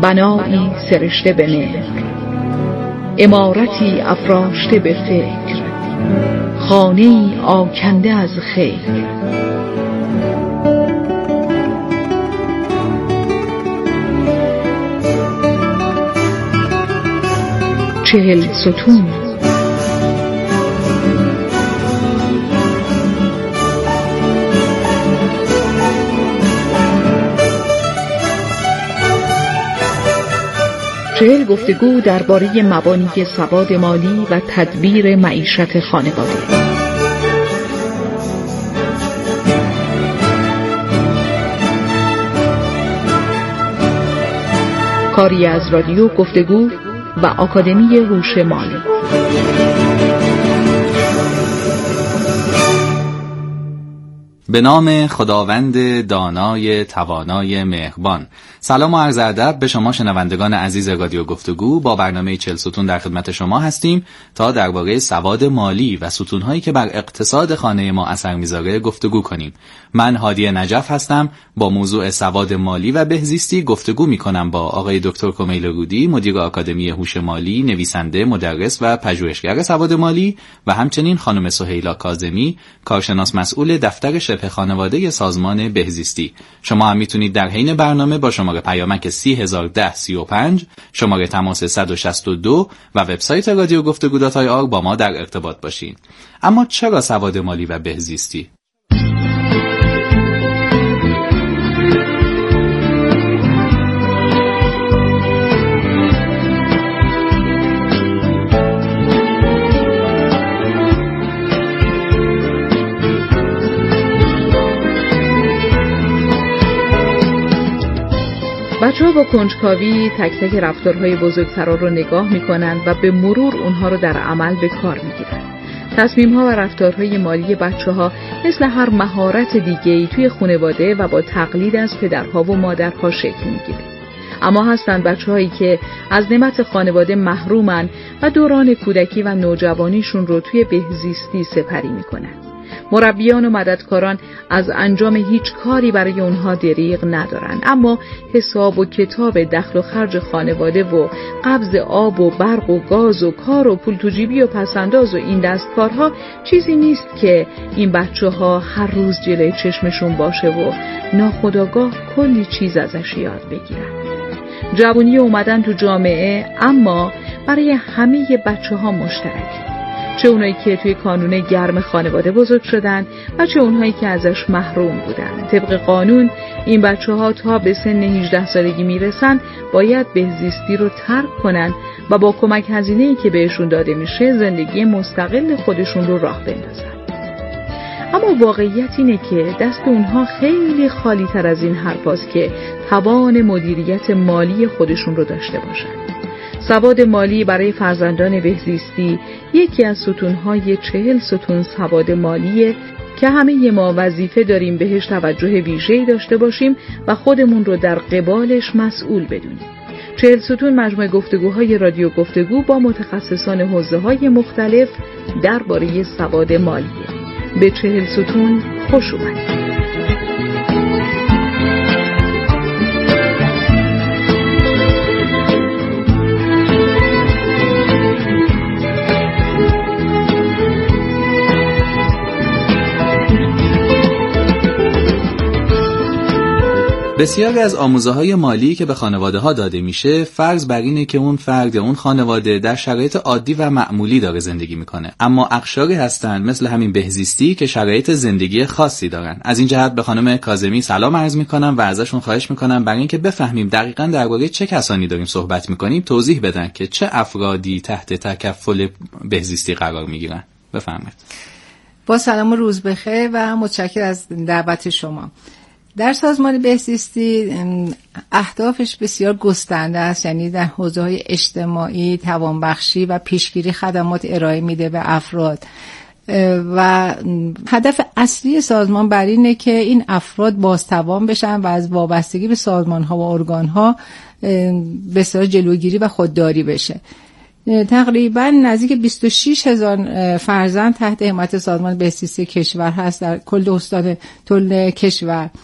بنایی سرشته به مهر، عمارتی افراشته به فکر، خانه‌ای آکنده از خیر. 40 ستون. چهل گفتگو درباره مبانی سواد مالی و تدبیر معیشت خانواده. کاری از رادیو گفتگو و آکادمی هوش مالی. به نام خداوند دانای توانای مهربان. سلام و عرض ادب به شما شنوندگان عزیز رادیو گفتگو. با برنامه 40 ستون در خدمت شما هستیم تا درباره سواد مالی و ستون‌هایی که بر اقتصاد خانه ما اثر می‌ذاره گفتگو کنیم. من هادی نجف هستم. با موضوع سواد مالی و بهزیستی گفتگو می‌کنم با آقای دکتر کمیل رودی، مدیر آکادمی هوش مالی، نویسنده، مدرس و پژوهشگر سواد مالی، و همچنین خانم سهیلا کاظمی، کارشناس مسئول دفتر شبه خانواده سازمان بهزیستی. شما هم میتونید در حین برنامه با شماره پیامک 301035، شماره تماس 162 و وبسایت رادیو گفتگو.ir با ما در ارتباط باشین. اما چرا سواد مالی و بهزیستی؟ بچه‌ها با کنجکاوی تک تک رفتارهای بزرگترها رو نگاه می‌کنند و به مرور اونها رو در عمل به کار می‌گیرن. تصمیم‌ها و رفتارهای مالی بچه‌ها مثل هر مهارت دیگه‌ای توی خانواده و با تقلید از پدرها و مادرها شکل می‌گیره. اما هستن بچه‌هایی که از نعمت خانواده محرومن و دوران کودکی و نوجوانیشون رو توی بهزیستی سپری می‌کنن. مربیان و مددکاران از انجام هیچ کاری برای اونها دریغ ندارن، اما حساب و کتاب دخل و خرج خانواده و قبض آب و برق و گاز و کار و پول تو جیبی و پسنداز و این دستکارها چیزی نیست که این بچه‌ها هر روز جلوی چشمشون باشه و ناخودآگاه کلی چیز ازش یاد بگیرن. جوونی اومدن تو جامعه اما برای همه بچه‌ها مشترکه، چه اونایی که توی کانون گرم خانواده بزرگ شدن و چه اونهایی که ازش محروم بودن. طبق قانون این بچه‌ها تا به سن 18 سالگی میرسن باید بهزیستی رو ترک کنن و با کمک هزینه‌ای که بهشون داده میشه زندگی مستقل خودشون رو راه بندازن. اما واقعیت اینه که دست اونها خیلی خالی تر از این حرفاست که توان مدیریت مالی خودشون رو داشته باشن. سواد مالی برای فرزندان بهزیستی یکی از ستون‌های 40 ستون سواد مالیه که همه ما وظیفه داریم بهش توجه ویژه‌ای داشته باشیم و خودمون رو در قبالش مسئول بدونیم. 40 ستون مجموعه گفتگوهای رادیو گفتگو با متخصصان حوزه‌های مختلف درباره سواد مالیه. به 40 ستون خوش اومدید. بسیاری از آموزه‌های مالی که به خانواده‌ها داده میشه فرض بر اینه که اون فرد اون خانواده در شرایط عادی و معمولی داره زندگی میکنه، اما اقشاری هستن مثل همین بهزیستی که شرایط زندگی خاصی دارن. از این جهت به خانم کاظمی سلام عرض میکنم و ازشون خواهش میکنم برای اینکه بفهمیم دقیقاً درباره چه کسانی داریم صحبت میکنیم توضیح بدن که چه افرادی تحت تکفل بهزیستی قرار میگیرن. بفرمایید. با سلام و روز بخیر و متشکرم از دعوت شما. در سازمان بهزیستی اهدافش بسیار گسترده است، یعنی در حوزه‌های اجتماعی، توانبخشی و پیشگیری خدمات ارائه میده به افراد و هدف اصلی سازمان بر اینه که این افراد بازتوان بشن و از وابستگی به سازمان‌ها و ارگان‌ها به اصطلاح جلوگیری و خودداری بشه. تقریبا نزدیک 26,000 فرزند تحت حمایت سازمان بهزیستی کشور هست در کل استان کشور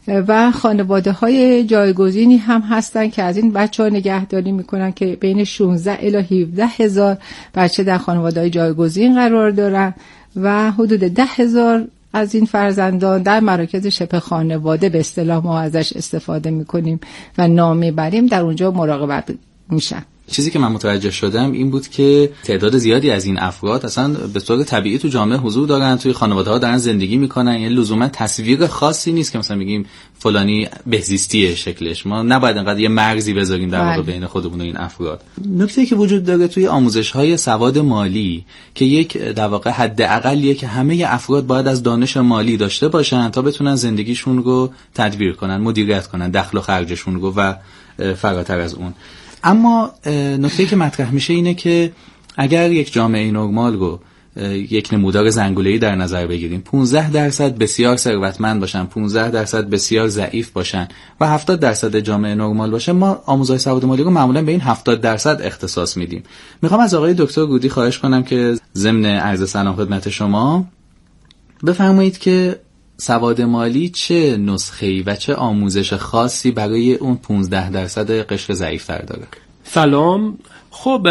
و خانواده‌های جایگزینی هم هستن که از این بچه‌ها نگهداری میکنن که بین 16 الی 17 هزار بچه در خانواده‌های جایگزین قرار دارن و حدود 10 هزار از این فرزندان در مراکز شبه خانواده به اصطلاح ما ازش استفاده میکنیم و نام میبریم، در اونجا مراقبت میشن. چیزی که من متوجه شدم این بود که تعداد زیادی از این افراد اصلا به طور طبیعی تو جامعه حضور دارن، توی خانواده‌ها دارن زندگی میکنن، یعنی لزوما تصویر خاصی نیست که مثلا میگیم فلانی بهزیستیه شکلش. ما نباید انقدر یه مرزی بذاریم در واقع بین خودمون و این افراد. نکته‌ای که وجود داره توی آموزش‌های سواد مالی که یک در واقع حداقلیه که همه افراد باید از دانش مالی داشته باشن تا بتونن زندگیشون رو تدبیر کنن، مدیریت کنن، دخل و خرجشون رو و فراتر از اون. اما نکته‌ای که مطرح میشه اینه که اگر یک جامعه نرمال رو یک نمودار زنگوله‌ای در نظر بگیریم، 15% بسیار ثروتمند باشن، 15% بسیار ضعیف باشن و 70% جامعه نرمال باشه، ما آموزش سواد مالی رو معمولا به این 70% اختصاص میدیم. میخوام از آقای دکتر گودی خواهش کنم که ضمن عرض سلام خدمت شما بفرمایید که سواد مالی چه نسخه‌ای و چه آموزش خاصی برای اون 15% قشر ضعیف‌تر داره؟ سلام. خب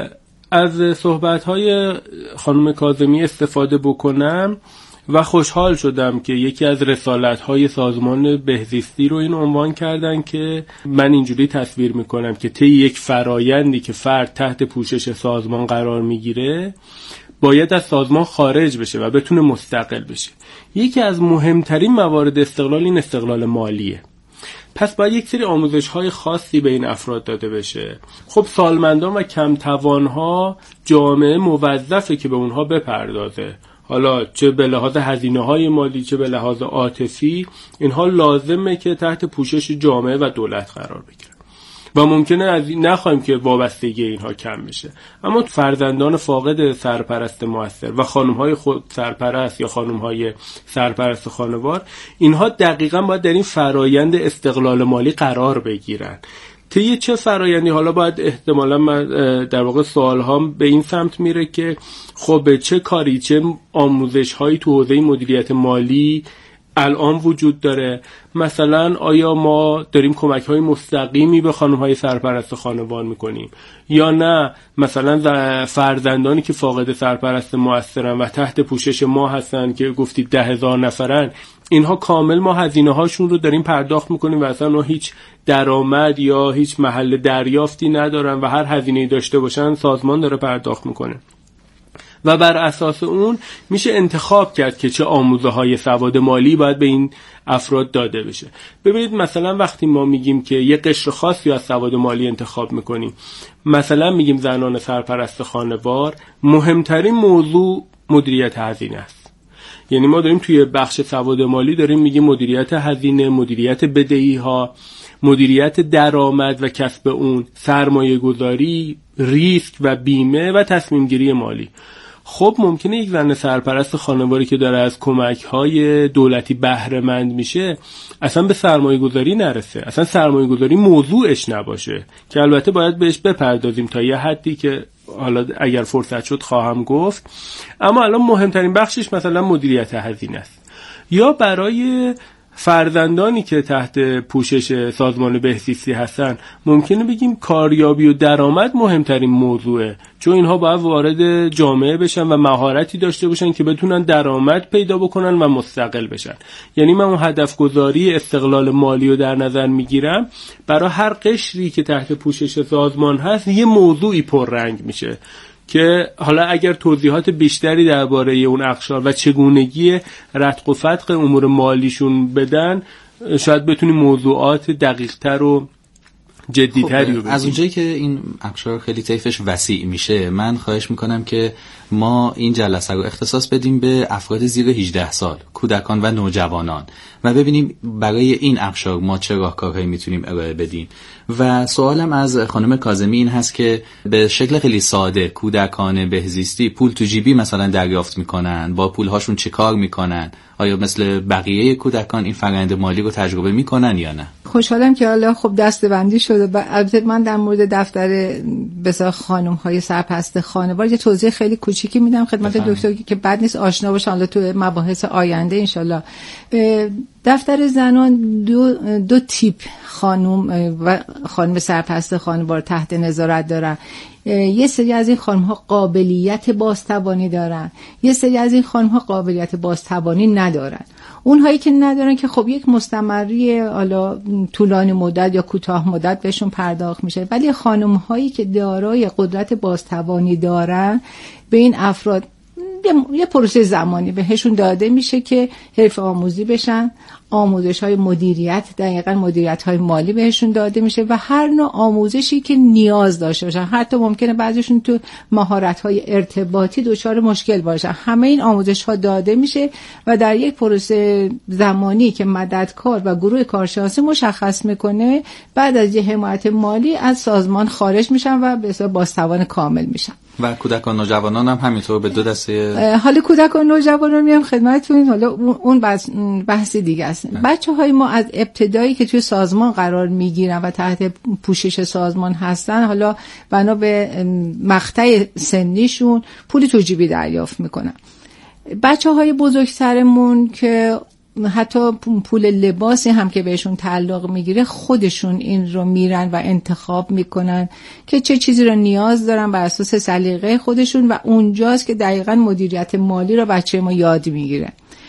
از صحبت‌های خانم کاظمی استفاده بکنم و خوشحال شدم که یکی از رسالت‌های سازمان بهزیستی رو این عنوان کردن که من اینجوری تصویر می‌کنم که طی یک فرایندی که فرد تحت پوشش سازمان قرار می‌گیره باید از سازمان خارج بشه و بتونه مستقل بشه. یکی از مهمترین موارد استقلال این استقلال مالیه. پس باید یک سری آموزش‌های خاصی به این افراد داده بشه. خب سالمندان و کم توان‌ها جامعه موظفه که به اونها بپردازه. حالا چه به لحاظ هزینه‌های مالی چه به لحاظ عاطفی، اینها لازمه که تحت پوشش جامعه و دولت قرار بگیرن. و ممکنه از این نخواهیم که وابستگی اینها کم بشه، اما فرزندان فاقد سرپرست مؤثر و خانم‌های خود سرپرست یا خانم‌های سرپرست خانوار، اینها دقیقاً باید در این فرایند استقلال مالی قرار بگیرن. طی چه فرایندی؟ حالا باید احتمالاً من در واقع سوال‌هام به این سمت میره که خب چه کاری، چه آموزش‌هایی تو حوزه مدیریت مالی الان وجود داره؟ مثلا آیا ما داریم کمک‌های مستقیمی به خانم‌های سرپرست خانوار می‌کنیم یا نه؟ مثلا فرزندانی که فاقد سرپرست مؤثرن و تحت پوشش ما هستن که گفتید 10,000 نفرن، اینها کامل ما هزینه‌هاشون رو داریم پرداخت می‌کنیم و اصلا هیچ درآمد یا هیچ محل دریافتی ندارن و هر هزینه‌ای داشته باشن سازمان داره پرداخت می‌کنه و بر اساس اون میشه انتخاب کرد که چه آموزه‌های سواد مالی باید به این افراد داده بشه. ببینید مثلا وقتی ما میگیم که یه قشر خاصی از سواد مالی انتخاب میکنیم، مثلا میگیم زنان سرپرست خانوار، مهمترین موضوع مدیریت هزینه است. یعنی ما داریم توی بخش سواد مالی داریم میگیم مدیریت هزینه، مدیریت بدهی‌ها، مدیریت درآمد و کسب اون، سرمایه گذاری، ریسک و بیمه و تصمیم گیری مالی. خب ممکنه یک زن سرپرست خانواری که داره از کمک‌های دولتی بهره مند میشه اصلا به سرمایه گذاری نرسه، اصلا سرمایه گذاری موضوعش نباشه که البته باید بهش بپردازیم تا یه حدی که حالا اگر فرصت شد خواهم گفت. اما الان مهمترین بخشش مثلا مدیریت هزینه است. یا برای فرزندانی که تحت پوشش سازمان بهزیستی هستن ممکنه بگیم کاریابی و درآمد مهمترین موضوعه، چون اینها باید وارد جامعه بشن و مهارتی داشته باشن که بتونن درآمد پیدا بکنن و مستقل بشن. یعنی من اون هدف گذاری استقلال مالی رو در نظر میگیرم، برای هر قشری که تحت پوشش سازمان هست یه موضوعی پررنگ میشه که حالا اگر توضیحات بیشتری درباره اون اقشار و چگونگی رتق و فتق امور مالیشون بدن شاید بتونیم موضوعات دقیق‌تر و جدی‌تری رو بگیم. از اونجایی که این اقشار خیلی طیفش وسیع میشه، من خواهش میکنم که ما این جلسه رو اختصاص بدیم به افراد زیر 18 سال، کودکان و نوجوانان و ببینیم برای این اقشار ما چه راهکارهایی میتونیم ارائه بدیم. و سوالم از خانم کاظمی این هست که به شکل خیلی ساده کودکان بهزیستی پول تو جیبی مثلا دریافت میکنن، با پولهاشون چه کار میکنن؟ آیا مثل بقیه کودکان این فرآیند مالی رو تجربه میکنن یا نه؟ خوشحالم که حالا خب دسته‌بندی شده. البته من در مورد دفتر بسیار خانم‌های سرپرست خانوار یه توضیح خیلی کوچیک کوچیکی میدم خدمت دکتر که بعد نیست آشنا باشن حالا تو مباحث آینده انشالله. دفتر زنان دو تیپ خانم و خانم سرپرست خانوار تحت نظارت دارن. یه سری از این خانم ها قابلیت بازتوانی دارن، یه سری از این خانم ها قابلیت بازتوانی ندارن. اونهایی که ندارن که خب یک مستمری حالا طولانی مدت یا کوتاه مدت بهشون پرداخت میشه، ولی خانم هایی که دارای قدرت بازتوانی دارن به این افراد یه پروسه زمانی بهشون داده میشه که حرفه آموزی بشن، آموزش های مدیریت، دقیقاً مدیریت های مالی بهشون داده میشه و هر نوع آموزشی که نیاز داشته باشن. حتی ممکنه بعضیشون تو مهارت های ارتباطی دچار مشکل باشن، همه این آموزش ها داده میشه و در یک پروسه زمانی که مددکار و گروه کارشناسی مشخص میکنه بعد از یه حمایت مالی از سازمان خارج میشن و به حساب بازتوان کامل میشن. و کودکان نوجوانان هم همینطور به دو دسته. حالا کودکان نوجوانان میام خدمتتون، حالا اون بحث دیگه است. بچه‌های ما از ابتدایی که توی سازمان قرار میگیرن و تحت پوشش سازمان هستن، حالا بنا به مقطع سنیشون پول توجیبی دریافت میکنن. بچه‌های بزرگترمون که حتی پول لباسی هم که بهشون تعلق میگیره خودشون این رو میرن و انتخاب میکنن که چه چیزی رو نیاز دارن بر اساس سلیقه خودشون و اونجاست که دقیقاً مدیریت مالی رو بچه ما یاد میگیره.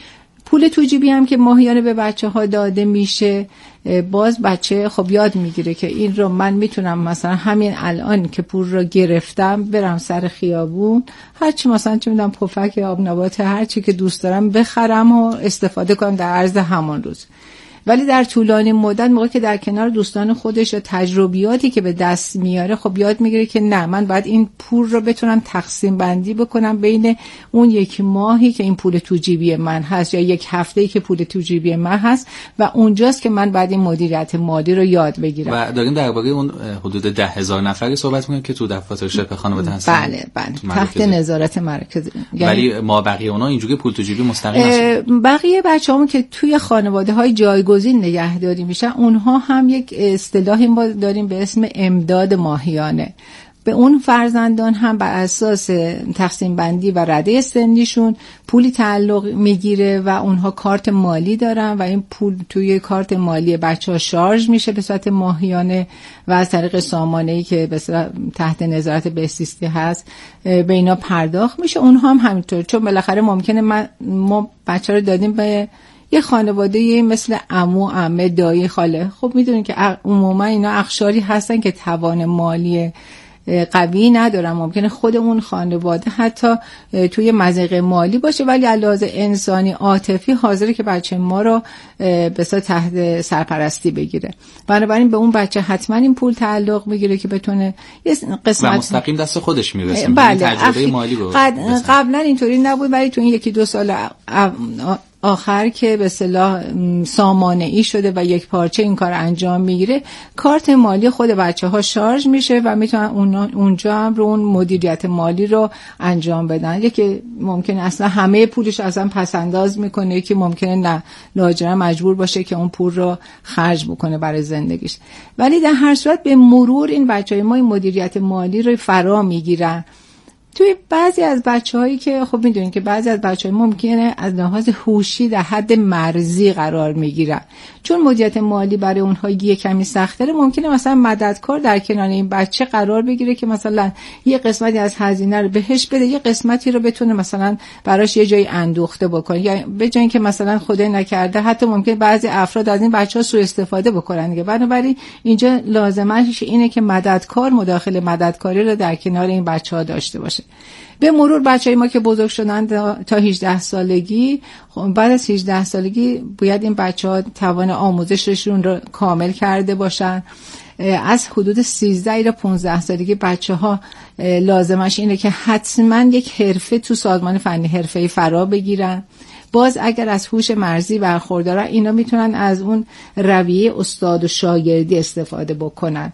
پول توجیبی هم که ماهیانه به بچه ها داده میشه، باز بچه خب یاد میگیره که این رو من میتونم مثلا همین الان که پول رو گرفتم برم سر خیابون هرچی مثلا چه میدونم پفک آب نبات هرچی که دوست دارم بخرم و استفاده کنم در عرض همان روز. ولی در طولانی مدت موقعی که در کنار دوستان خودش و تجربیاتی که به دست میاره خب یاد میگیره که نه، من باید این پول رو بتونم تقسیم بندی بکنم بین اون یک ماهی که این پول توجیبی من هست یا یک هفته‌ای که پول توجیبی من هست و اونجاست که من باید این مدیریت مالی رو یاد بگیرم. و داریم درباره اون حدود 10,000 نفری صحبت می‌کنیم که تو دفاتر شبه خانواده هستن. بله تحت نظارت مرکز. ولی ما بقیه اونها اینجوری پول توجیبی مستقیم هستن. بقیه بچه‌هامون که توی خانواده‌های جایگزین نگهداری میشن، اونها هم یک اصطلاحی ما داریم به اسم امداد ماهیانه. به اون فرزندان هم بر اساس تقسیم بندی و رده سنیشون پولی تعلق میگیره و اونها کارت مالی دارن و این پول توی کارت مالی بچه‌ها شارژ میشه به صورت ماهیانه و از طریق سامانه‌ای که به صورت تحت نظارت بهزیستی هست به اینا پرداخت میشه. اونها هم همینطور، چون بالاخره ممکنه ما بچه رو دادیم به یه خانواده مثل عمو، عمه، دایی، خاله، خب میدونین که عموما اینا اقشاری هستن که توان مالی قوی ندارن. ممکنه خود اون خانواده حتی توی مضیقه مالی باشه ولی علاوه انسانی عاطفی حاضره که بچه ما رو به تحت سرپرستی بگیره. بنابراین به اون بچه حتما این پول تعلق میگیره که بتونه یه قسمت و مستقیم دست خودش میرسه. بله، تجربه مالی رو قبلا اینطوری نبود ولی تو این 1-2 سال آخر که به اصطلاح سامانه‌ای شده و یک پارچه این کار انجام میگیره، کارت مالی خود بچه‌ها شارژ میشه و میتونن اونجا هم رو اون مدیریت مالی رو انجام بدن. یکی ممکنه اصلا همه پولش اصلا پسنداز میکنه، یکی ممکنه نه، لاجرم مجبور باشه که اون پول رو خرج بکنه برای زندگیش. ولی در هر صورت به مرور این بچه‌های ما این مدیریت مالی رو فرا میگیرن. توی بعضی از بچه‌هایی که خب میدونین که بعضی از بچه‌ها ممکنه از لحاظ هوشی در حد مرزی قرار میگیرن، چون مدیریت مالی برای اونها یه کمی سخت‌تره. ممکنه مثلا مددکار در کنار این بچه قرار بگیره که مثلا یه قسمتی از هزینه رو بهش بده، یه قسمتی رو بتونه مثلا براش یه جایی اندوخته بکنه، یا به جای اینکه مثلا خدای نکرده حتی ممکنه بعضی افراد از این بچه‌ها سوء استفاده بکنن دیگه. بنابراین اینجا لازمش اینه که مددکار مداخله مددکاری رو در کنار این بچه‌ها داشته باشه. به مرور بچه‌های ما که بزرگ شدن تا 18 سالگی، بعد از 18 سالگی باید این بچه‌ها توان آموزششون رو کامل کرده باشن. از حدود 13 تا 15 سالگی بچه‌ها لازمش اینه که حتما یک حرفه تو سازمان فنی حرفه‌ای فرا بگیرن. باز اگر از هوش مرزی برخوردارن، اینا میتونن از اون رویه استاد و شاگردی استفاده بکنن.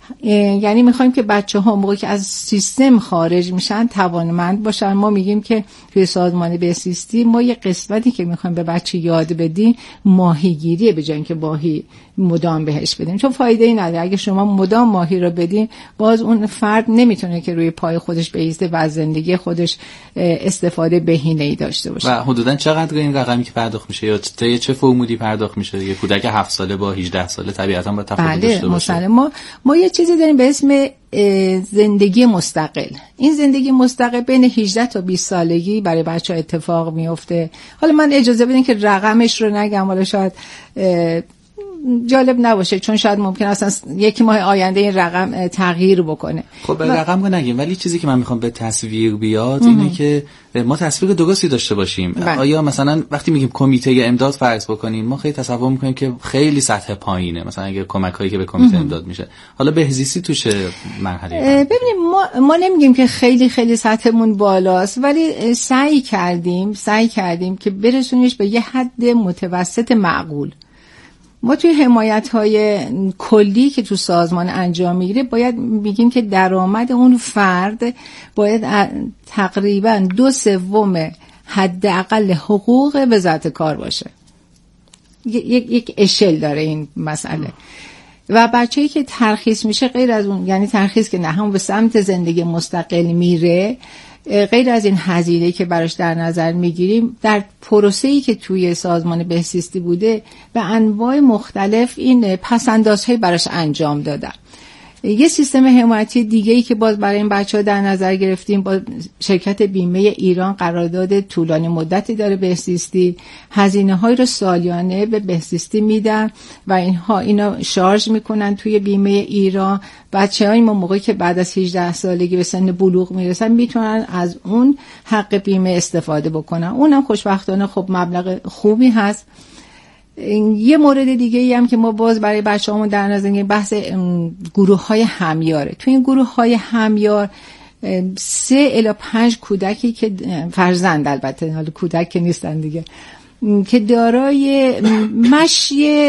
یعنی میخوایم که بچه‌ها موقعی که از سیستم خارج میشن توانمند باشن. ما میگیم که توی سازمان بهزیستی ما یه قسمتی که میخوایم به بچه یاد بدیم ماهیگیریه به جای اینکه ماهی مدام بهش بدیم، چون فایده ای نداره. اگه شما مدام ماهی رو بدین باز اون فرد نمیتونه که روی پای خودش بایسته و از زندگی خودش استفاده بهینه‌ای داشته باشه. و حدوداً چقدر این رقمی که پرداخت میشه یا چه فرمولی پرداخت میشه؟ یه کودک 7 ساله با 18 ساله طبیعتاً با تفاوت داشته باشه. بله، ما یه چیزی داریم به اسم زندگی مستقل. این زندگی مستقل بین 18 تا 20 سالگی برای بچه‌ها اتفاق میفته. حالا من اجازه بدین که رقمش رو نگم، حالا شاید جالب نباشه، چون شاید ممکن اصلا یکی ماه آینده این رقم تغییر بکنه. خب رقم رو نگیم، ولی چیزی که من میخوام به تصویر بیاد اینه که ما تصویر درستی داشته باشیم. آیا مثلا وقتی میگیم کمیته امداد فرض بکنیم، ما خیلی تصور میکنیم که خیلی سطح پایینه، مثلا اگه کمکایی که به کمیته امداد میشه. حالا بهزیستی تو چه مرحله؟ ببینیم ما نمیگیم که خیلی خیلی سطحمون بالاست، ولی سعی کردیم که برسونیمش به یه حد متوسط معقول. ما توی حمایت‌های کلی که تو سازمان انجام میگیره باید بگیم که درآمد اون فرد باید تقریباً 2/3 حداقل حقوق وزارت کار باشه. یک اشل داره این مسئله. و بچه‌ای که ترخیص میشه غیر از اون، یعنی ترخیص که نه هم به سمت زندگی مستقل میره، غیر از این هزینه‌ای که براش در نظر میگیریم، در پروسه‌ای که توی سازمان بهزیستی بوده به انواع مختلف این پس‌اندازهای براش انجام دادن. یه سیستم حمایتی دیگه‌ای که باز برای این بچه‌ها در نظر گرفتیم، با شرکت بیمه ایران قرارداد طولانی مدتی داره بهزیستی، هزینه‌های رو سالیانه به بهزیستی میدن و اینا شارژ میکنن توی بیمه ایران. بچه‌های ما موقعی که بعد از 18 سالگی به سن بلوغ میرسن میتونن از اون حق بیمه استفاده بکنن. اونم خوشبختانه خب مبلغ خوبی هست. یه مورد دیگه ای هم که ما باز برای بچه‌هامون در نظر میگیریم بحث گروه‌های همیاره. تو این گروه‌های همیار 3 الی 5 کودکی که فرزند، البته حالا کودک که نیستن دیگه، که دارای مشی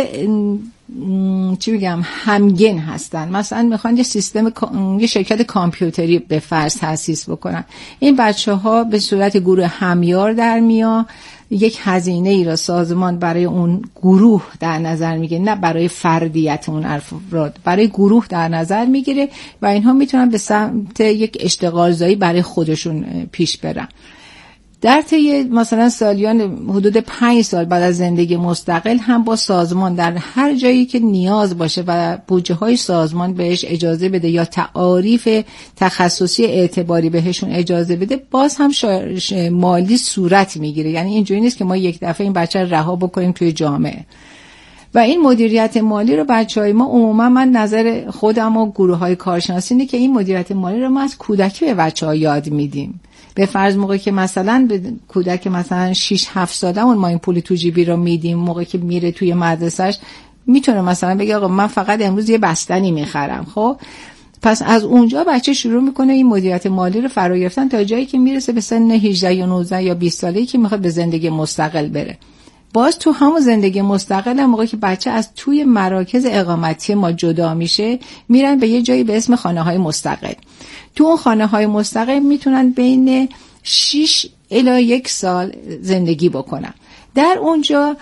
همگن هستن. مثلا میخوان یه شرکت کامپیوتری به فرض تأسیس بکنن. این بچه‌ها به صورت گروه همیار در میان، یک هزینه ای را سازمان برای اون گروه در نظر میگیره، نه برای فردیت اون افراد، برای گروه در نظر میگیره و اینها میتونن به سمت یک اشتغال زایی برای خودشون پیش برن. در طی مثلا سالیان حدود 5 سال بعد از زندگی مستقل هم با سازمان در هر جایی که نیاز باشه و بودجه های سازمان بهش اجازه بده یا تعاریف تخصصی اعتباری بهشون اجازه بده، باز هم مالی صورت میگیره. یعنی اینجوری نیست که ما یک دفعه این بچه رو رها بکنیم توی جامعه. و این مدیریت مالی رو بچهای ما عموما، من نظر خودم و گروه های کارشناسی اینه که این مدیریت مالی رو ما از کودکی به بچه‌ها یاد میدیم. به فرض موقعی که مثلا به کودک مثلا 6-7 ساله‌مون ما این پول تو جیبی رو میدیم، موقعی که میره توی مدرسه‌اش میتونه مثلا بگه آقا من فقط امروز یه بستنی میخرم. خب پس از اونجا بچه شروع میکنه این مدیریت مالی رو فرا گرفتن تا جایی که میرسه به سن 18 یا 19 یا 20 سالگی که میخواد به زندگی مستقل بره. باز تو همون زندگی مستقل هم موقعی که بچه از توی مراکز اقامتی ما جدا میشه، میرن به یه جایی به اسم خانه‌های مستقل. تو اون خانه‌های مستقل میتونن بین 6 الی 1 سال زندگی بکنن. در اونجا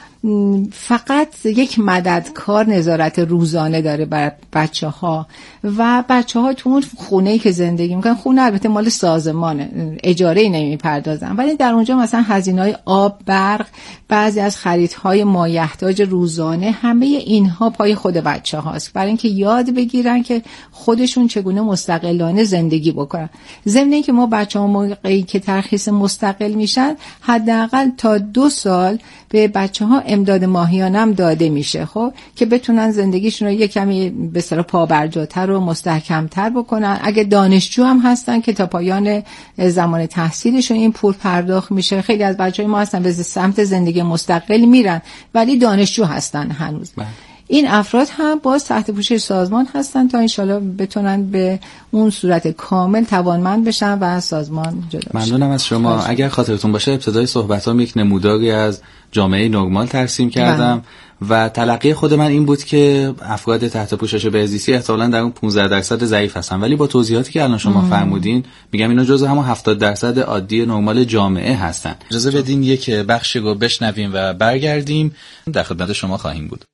فقط یک مددکار نظارت روزانه داره بر بچه‌ها و بچه‌ها تو اون خونه‌ای که زندگی میکنن، خونه البته مال سازمانه، اجاره‌ای نمیپردازن، ولی در اونجا مثلا هزینه‌های آب، برق، بعضی از خریدهای مایحتاج روزانه، همه اینها پای خود بچه‌هاست، برای اینکه یاد بگیرن که خودشون چگونه مستقلانه زندگی بکنن. ضمن اینکه ما بچه‌ها موقعی که ترخیص مستقل میشن حداقل تا 2 سال به بچه‌ها امداد ماهیانه هم داده میشه، خب که بتونن زندگیشون رو یک کمی به اصطلاح پابرجاتر و مستحکم‌تر بکنن. اگه دانشجو هم هستن که تا پایان زمان تحصیلشون این پول پرداخت میشه. خیلی از بچه‌های ما هستن به سمت زندگی مستقل میرن ولی دانشجو هستن هنوز. این افراد هم باز تحت پوشش سازمان هستن تا انشالله بتونن به اون صورت کامل توانمند بشن و از سازمان جدا بشن. ممنونم از شما. اگر خاطرتون باشه ابتدای صحبتام یک نموداری از جامعه نرمال ترسیم کردم و تلقی خود من این بود که افراد تحت پوشش بهزیستی احتمالاً در اون 15% ضعیف هستن، ولی با توضیحاتی که الان شما فرمودین میگم اینا جزء همون 70% عادی نرمال جامعه هستن. اجازه بدین یک بخشی رو بشنویم و برگردیم در خدمت شما خواهیم بود.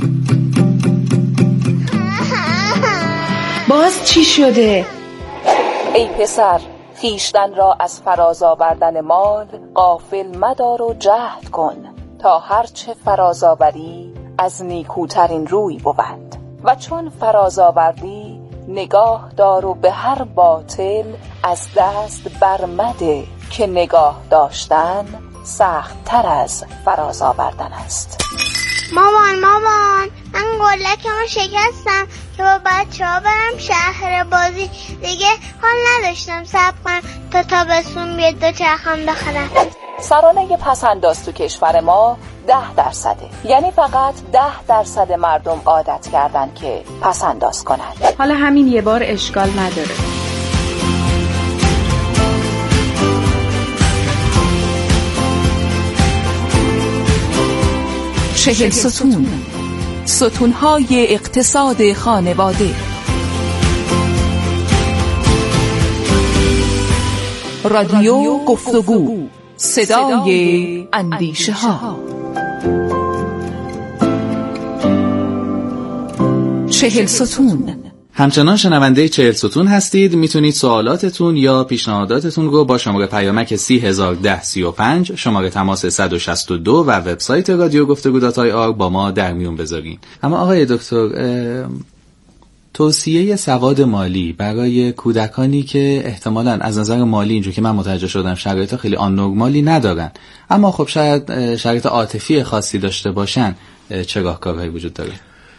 باز چی شده؟ ای پسر، خویشتن را از فراز آوردن مال غافل مدار و جهد کن، تا هرچه فراز آوری از نیکوترین روی بود. و چون فراز آوردی نگاه دار و به هر باطل از دست برمده، که نگاه داشتن سخت تر از فراز آوردن است. مامان من گلکمو شکستم که با بچه ها برم شهر بازی، دیگه حال نداشتم صبر کنم تا تابستون بیاد دوچرخم بخرم. سرانه پس‌انداز تو کشور ما 10%، یعنی فقط 10% مردم عادت کردن که پس‌انداز کنن. حالا همین یه بار اشکال نداره. چهل ستون، ستونهای اقتصاد خانواده. رادیو گفتگو، صدای اندیشه ها. 40 ستون. همچنان شنونده 40 ستون هستید. میتونید سوالاتتون یا پیشنهاداتتون رو با شماره پیامک 301035 شماره تماس 162 و وبسایت رادیو گفتگو.ir با ما در میون بذارین. اما آقای دکتر، توصیه سواد مالی برای کودکانی که احتمالاً از نظر مالی اینجور که من متوجه شدم شرایط خیلی آنورمالی ندارن، اما خب شاید شرایط عاطفی خاصی داشته باشن، چه راهکارهایی وجود داره؟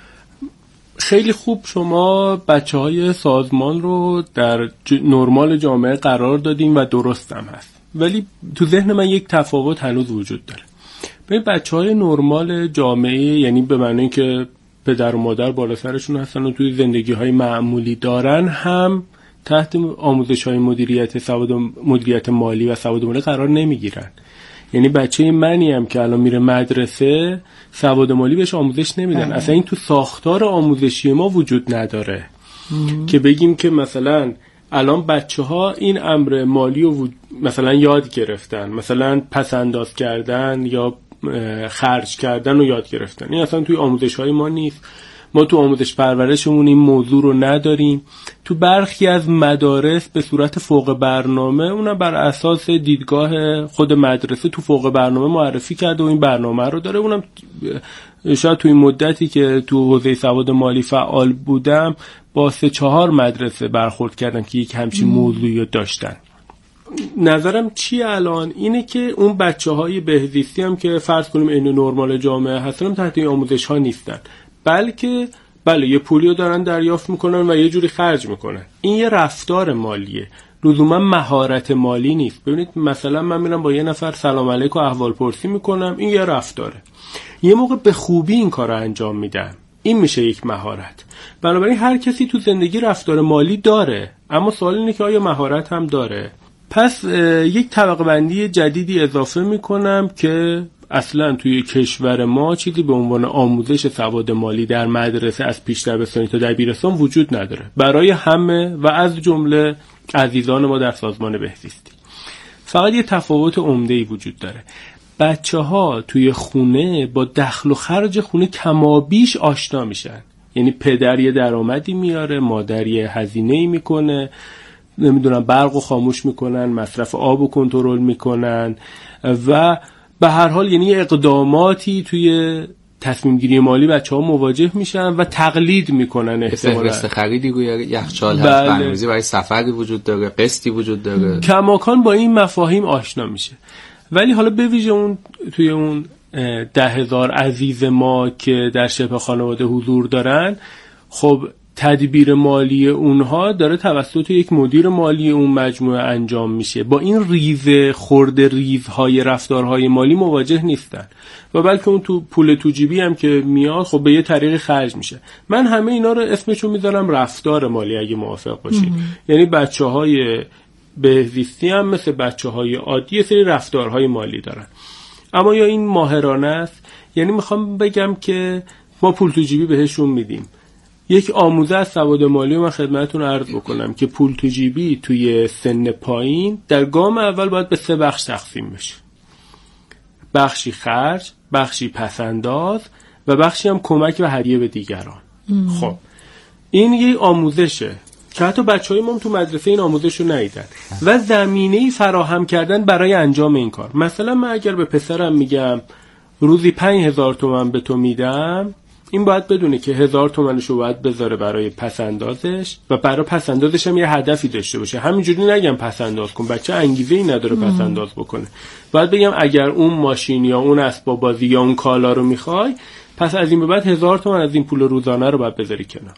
خیلی خوب شما بچه‌های سازمان رو در نرمال جامعه قرار دادیم و درست هم هست، ولی تو ذهن من یک تفاوت هنوز وجود داره. ببین بچه‌های نرمال جامعه یعنی به معنی که پدر و مادر بالا سرشون هستن و توی زندگی‌های معمولی دارن، هم تحت آموزش‌های مدیریت مالی و سواد مالی قرار نمیگیرن. یعنی بچه منی هم که الان میره مدرسه سواد مالی بهش آموزش نمیدن. اصلا این تو ساختار آموزشی ما وجود نداره که بگیم که مثلا الان بچه ها این امر مالی رو مثلا یاد گرفتن، مثلا پس انداز کردن یا خرج کردن رو یاد گرفتن. این اصلا توی آموزش های ما نیست. ما تو آموزش پرورشمون این موضوع رو نداریم. تو برخی از مدارس به صورت فوق برنامه، اونم بر اساس دیدگاه خود مدرسه تو فوق برنامه معرفی کرده و این برنامه رو داره. اونم شاید تو این مدتی که تو حوزه سواد مالی فعال بودم با 3-4 مدرسه برخورد کردم که یک همچین موضوعی رو داشتن. نظرم چیه الان اینه که اون بچه‌های بهزیستی هم که فرض کنیم این نرمال جامعه هستن تحت این آموزش ها نیستن، بلکه یه پولی رو دارن دریافت میکنن و یه جوری خرج میکنن. این یه رفتار مالیه، لزوما مهارت مالی نیست. ببینید مثلا من میرم با یه نفر سلام علیک و احوال پرسی میکنم، این یه رفتاره. یه موقع به خوبی این کار رو انجام میدم، این میشه یک مهارت. بنابراین هر کسی تو زندگی رفتار مالی داره، اما سوال اینه که آیا مهارت هم داره؟ پس یک طبقه بندی جدیدی اضافه میکنم که اصلا توی کشور ما چیزی به عنوان آموزش سواد مالی در مدرسه از پیش دبستانی تا دبیرستان وجود نداره برای همه و از جمله عزیزان ما در سازمان بهزیستی. فقط یه تفاوت عمده‌ای وجود داره. بچه‌ها توی خونه با دخل و خرج خونه کمابیش آشنا میشن. یعنی پدر یه درآمدی میاره، مادر یه هزینه‌ای میکنه، نمیدونم برقو خاموش میکنن، مصرف آبو کنترل میکنن و به هر حال یعنی اقداماتی توی تصمیم گیری مالی بچه‌ها مواجه میشن و تقلید میکنن. فهرست خریدی روی یخچال هست، برنامه‌ریزی برای سفری وجود داره، قسطی وجود داره. کماکان با این مفاهیم آشنا میشه. ولی حالا به ویژه اون توی اون 10,000 عزیز ما که در شبه خانواده حضور دارن، خب تدبیر مالی اونها داره توسط یک مدیر مالی اون مجموعه انجام میشه. با این ریزهای رفتارهای مالی مواجه نیستن و بلکه اون تو پول تو جیبی هم که میاد خب به یه طریق خرج میشه. من همه اینا رو اسمشو میذارم رفتار مالی اگه موافق باشید. یعنی بچه‌های بهزیستی هم مثل بچه‌های عادی یه سری رفتارهای مالی دارن. اما یا این ماهرانه است. یعنی میخوام بگم که ما پول تو جیبی بهشون میدیم. یک آموزه از سواد مالی من خدمتتون عرض بکنم که پول تو جیبی توی سن پایین در گام اول باید به 3 بخش تقسیم بشه. بخشی خرج، بخشی پسنداز و بخشی هم کمک و هدیه به دیگران. خب این یه آموزشه که حتی بچهای ما تو مدرسه این آموزش رو ندیدن و زمینه‌ای فراهم کردن برای انجام این کار. مثلا من اگر به پسرم میگم روزی 5000 تومان به تو میدم، این باید بدونه که 1000 تومانش رو باید بذاره برای پسندازش و برای پسندازش هم یه هدفی داشته باشه. همینجوری نگم پسنداز کن، بچه انگیزه‌ای نداره پسنداز بکنه. باید بگم اگر اون ماشین یا اون اسباب بازی یا اون کالا رو میخوای، پس از این به بعد 1000 تومان از این پول روزانه رو باید بذاری کنار.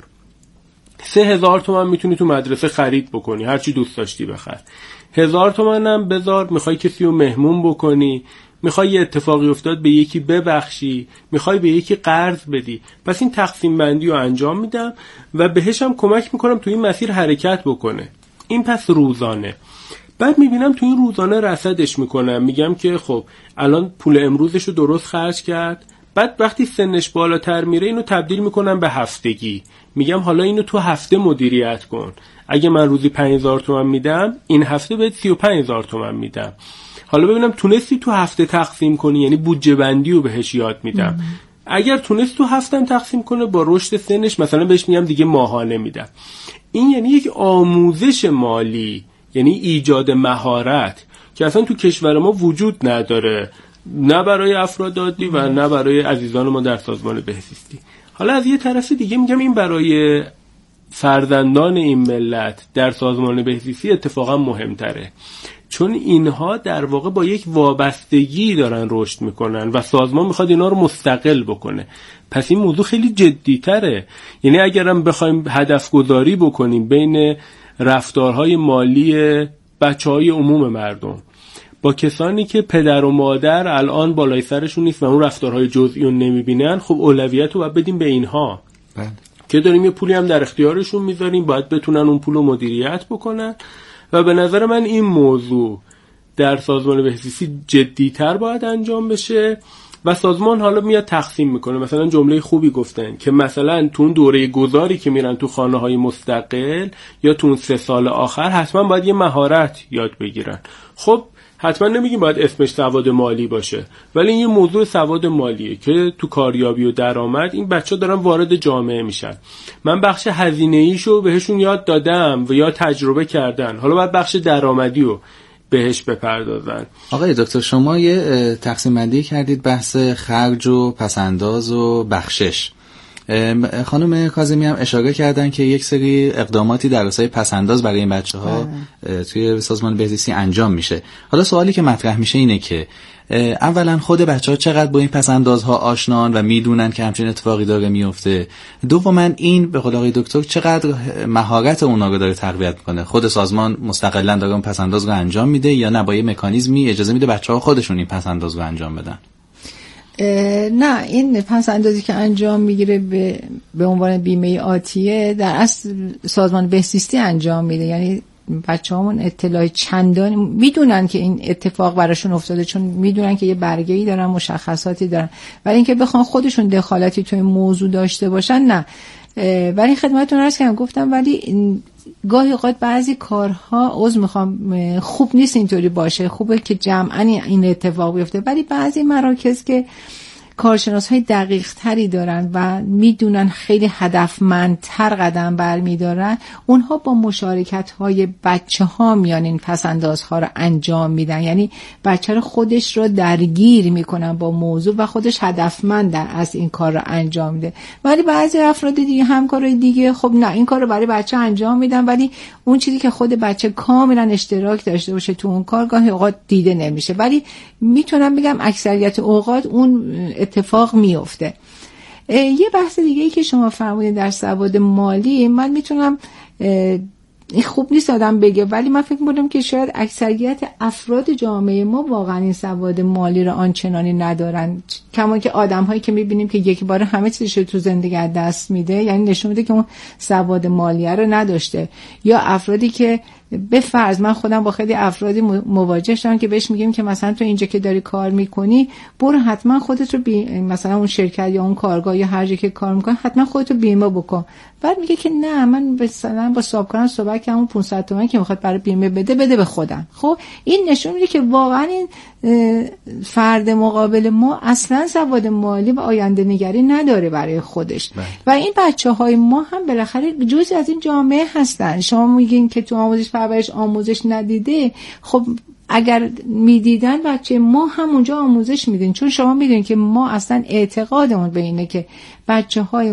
3000 تومان میتونی تو مدرسه خرید بکنی، هر چی دوست داشتی بخر. 1000 تومان هم بذار، میخوای کسی رو مهمون بکنی، میخوای یه اتفاقی افتاد به یکی ببخشی، میخوای به یکی قرض بدی. پس این تقسیم بندی رو انجام میدم و بهش هم کمک میکنم تو این مسیر حرکت بکنه. این پس روزانه. بعد میبینم تو این روزانه رصدش میکنم، میگم که خب الان پول امروزش رو درست خرج کرد. بعد وقتی سنش بالاتر میره اینو تبدیل میکنم به هفتگی. میگم حالا اینو تو هفته مدیریت کن. اگه من روزی 5000 تومان میدم، این هفته بهت 35000 تومان میدم. حالا ببینم تونستی تو هفته تقسیم کنی، یعنی بودجه بندی رو بهش یاد میدم. اگر تونست تو هفتم تقسیم کنه، با رشد سنش مثلا بهش میگم دیگه ماهانه میدم. این یعنی یک آموزش مالی، یعنی ایجاد مهارت که اصلا تو کشور ما وجود نداره، نه برای افراد عادی و نه برای عزیزان ما در سازمان بهزیستی. حالا از یه طرف دیگه میگم این برای فرزندان این ملت در سازمان بهزیستی اتفاقا مهمتره، چون اینها در واقع با یک وابستگی دارن رشد میکنن و سازمان میخواد اینا رو مستقل بکنه. پس این موضوع خیلی جدیتره. یعنی اگرم بخوایم هدف گذاری بکنیم بین رفتارهای مالی بچهای عموم مردم با کسانی که پدر و مادر الان بالای سرشون نیست و اون رفتارهای جزئی رو نمیبینن، خب اولویت رو باید بدیم به اینها که داریم یه پولی هم در اختیارشون میذاریم، باید بتونن اون پول رو مدیریت بکنن. و به نظر من این موضوع در سازمان بهزیستی جدی‌تر باید انجام بشه و سازمان حالا میاد تقسیم میکنه. مثلا جمله خوبی گفتن که مثلا تو اون دوره گذاری که میرن تو خانه‌های مستقل یا تو اون 3 سال آخر حتما باید یه مهارت یاد بگیرن. خب حتما نمیگیم باید اسمش سواد مالی باشه، ولی این یه موضوع سواد مالیه که تو کاریابی و درآمد این بچه‌ها دارن وارد جامعه میشن. من بخش هزینه‌ایشو بهشون یاد دادم و یا تجربه کردن، حالا باید بخش درآمدی رو بهش بپردازن. آقای دکتر شما یه تقسیم بندی کردید بحث خرج و پسنداز و بخشش. خانم کاظمی هم اشاره کردن که یک سری اقداماتی در راستای پسنداز برای این بچه‌ها توی سازمان بهزیستی انجام میشه. حالا سوالی که مطرح میشه اینه که اولا خود بچه‌ها چقدر با این پسندازها آشنان و میدونن که همچین اتفاقی داره میفته. دوما این به قول آقای دکتر چقدر مهارت اونا رو داره تقویت میکنه. خود سازمان مستقلاً داره اون پسنداز رو انجام میده یا نه با یه مکانیزمی اجازه میده بچه‌ها خودشون این پسنداز رو انجام بدن؟ نه، این پسندازی که انجام میگیره به عنوان بیمه آتیه در اصل سازمان بهزیستی انجام میده. یعنی بچه‌هامون اطلاع چندانی میدونن که این اتفاق براشون افتاده، چون میدونن که یه برگه‌ای دارن، مشخصاتی دارن، ولی اینکه بخوان خودشون دخالتی توی موضوع داشته باشن نه. ولی خدمتتون عرض کردم گفتم ولی گاهی اوقات بعضی کارها خوب نیست اینطوری باشه، خوبه که جمعاً این اتفاق بیفته، ولی بعضی مراکز که کارشناس‌های دقیق تری دارن و میدونن خیلی هدفمندتر قدم برمیدارن، اونها با مشارکت‌های بچه‌ها میان این پسندازها رو انجام میدن. یعنی بچه رو خودش رو درگیر میکنن با موضوع و خودش هدفمندن از این کار رو انجام میده. ولی بعضی افراد دیگه، همکارای دیگه، خب نه این کار رو برای بچه انجام میدن، ولی اون چیزی که خود بچه کاملا اشتراک داشته باشه تو اون کار گاهی اوقات دیده نمیشه. ولی میتونم بگم اکثریت اوقات اون اتفاق میفته. یه بحث دیگه ای که شما فرمودید در سواد مالی، من میتونم خوب نیست آدم بگه، ولی من فکر می‌کنم که شاید اکثریت افراد جامعه ما واقعا این سواد مالی رو آنچنانی ندارن. کما که آدم‌هایی که می‌بینیم که یک بار همه چیزش رو تو زندگی از دست میده، یعنی نشون میده که اون سواد مالی رو نداشته. یا افرادی که به فرض من خودم با خیلی افرادی مواجه شدم که بهش میگیم که مثلا تو اینجا که داری کار میکنی برو حتما خودت رو مثلا اون شرکت یا اون کارگاه یا هر جا که کار میکنی حتما خودت رو بیمه بکن. بعد میگه که نه، من مثلا با صاحبکارم صحبت کردم، اون 500 تومانی که میخواد برای بیمه بده به خودم. خب این نشون میده که واقعا این فرد مقابل ما اصلا سواد مالی و آینده نگری نداره برای خودش. و این بچه‌های ما هم بالاخره جزئی از این جامعه هستن. شما میگین که تو آموزش پرورش آموزش ندیده، خب اگر میدیدن بچه ما هم اونجا آموزش میدین، چون شما میدونید که ما اصلا اعتقادمون به اینه که بچه‌های